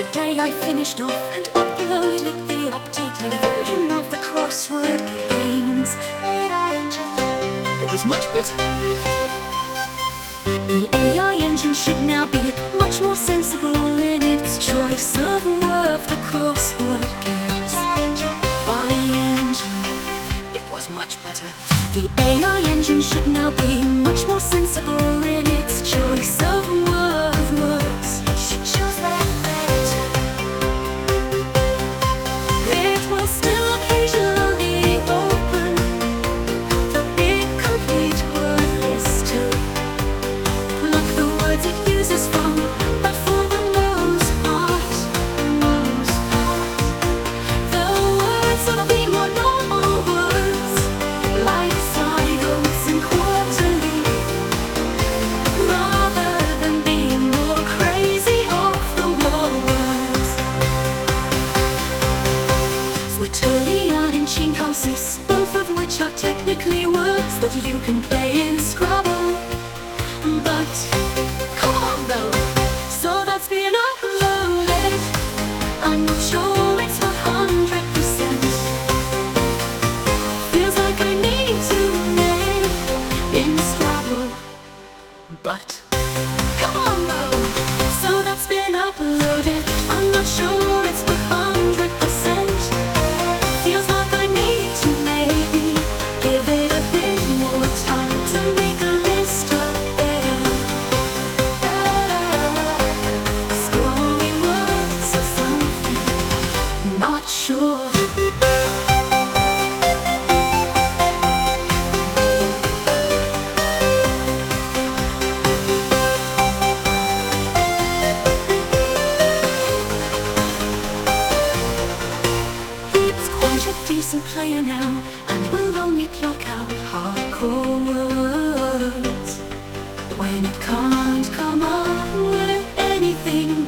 Today I finished off and uploaded the updated version of the crossword games. It was much better. The AI engine should now be much more sensible in its choice of the crossword games. By engine, it was much better. The AI engine should now be much more sensible in its choice of words. It should choose that better. It will still occasionally open the incomplete word list to pluck the words it uses from, but for the most part, the words will be more normal words, like cycles and quarterly, rather than being more crazy off-the-wall words. Switterlian and Chincosis, both of which are technically words that you can play in Scrabble. But come on though, so that's been uploaded. I'm not sure it's 100%. Feels like I need to name in Scrabble. But come on though, so that's been uploaded. I'm not sure it's 100%. Feels like I need to maybe give it a bit more time to make a list up there. Scrolling words or something, not sure. It's quite a decent player now, and will only pluck out hardcore words when it can't come up with anything